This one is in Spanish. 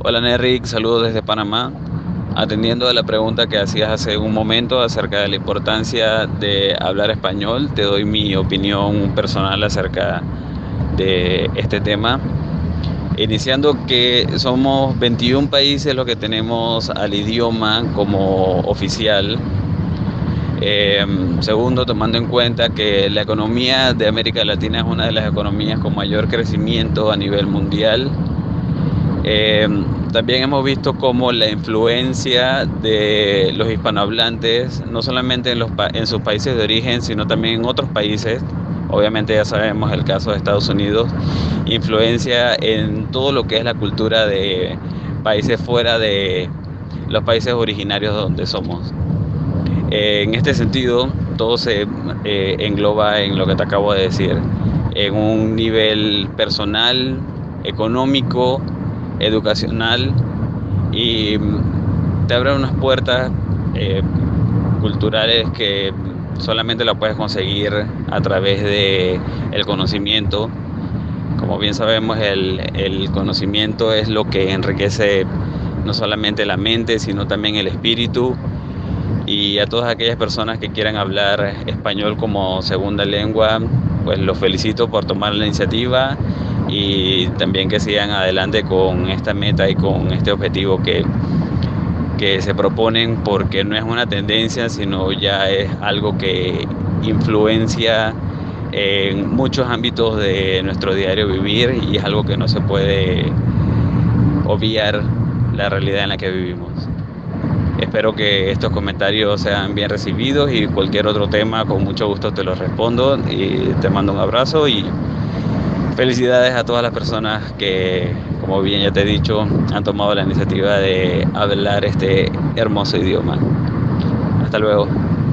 Hola Nerrick, saludos desde Panamá. Atendiendo a la pregunta que hacías hace un momento acerca de la importancia de hablar español, te doy mi opinión personal acerca de este tema. Iniciando que somos 21 países los que tenemos al idioma como oficial. Eh, Segundo, tomando en cuenta que la economía de América Latina es una de las economías con mayor crecimiento a nivel mundial. Eh, También hemos visto cómo la influencia de los hispanohablantes, no solamente en sus países de origen, sino también en otros países, obviamente ya sabemos el caso de Estados Unidos, influencia en todo lo que es la cultura de países fuera de los países originarios donde somos. En este sentido, todo se engloba en lo que te acabo de decir, en un nivel personal, económico, educacional y te abre unas puertas eh, culturales que solamente la puedes conseguir a través de el conocimiento. Como bien sabemos, el conocimiento es lo que enriquece no solamente la mente, sino también el espíritu. Y a todas aquellas personas que quieran hablar español como segunda lengua, pues los felicito por tomar la iniciativa y también que sigan adelante con esta meta y con este objetivo que se proponen, porque no es una tendencia, sino ya es algo que influencia en muchos ámbitos de nuestro diario vivir y es algo que no se puede obviar la realidad en la que vivimos. Espero que estos comentarios sean bien recibidos y cualquier otro tema con mucho gusto te los respondo y te mando un abrazo y felicidades a todas las personas que, como bien ya te he dicho, han tomado la iniciativa de hablar este hermoso idioma. Hasta luego.